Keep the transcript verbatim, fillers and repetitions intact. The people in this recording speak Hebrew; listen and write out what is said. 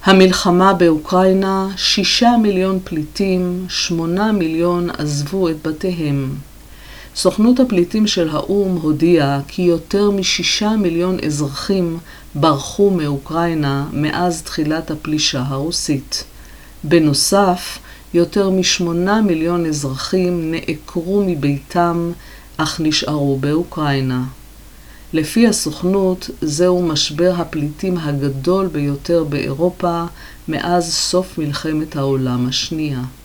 המלחמה באוקראינה, שישה מיליון פליטים, שמונה מיליון עזבו את בתיהם. סוכנות הפליטים של האו"ם הודיעה כי יותר משישה מיליון אזרחים ברחו מאוקראינה מאז תחילת הפלישה הרוסית. בנוסף, יותר משמונה מיליון אזרחים נעקרו מביתם, אך נשארו באוקראינה. לפי הסוכנות, זהו משבר הפליטים הגדול ביותר באירופה מאז סוף מלחמת העולם השנייה.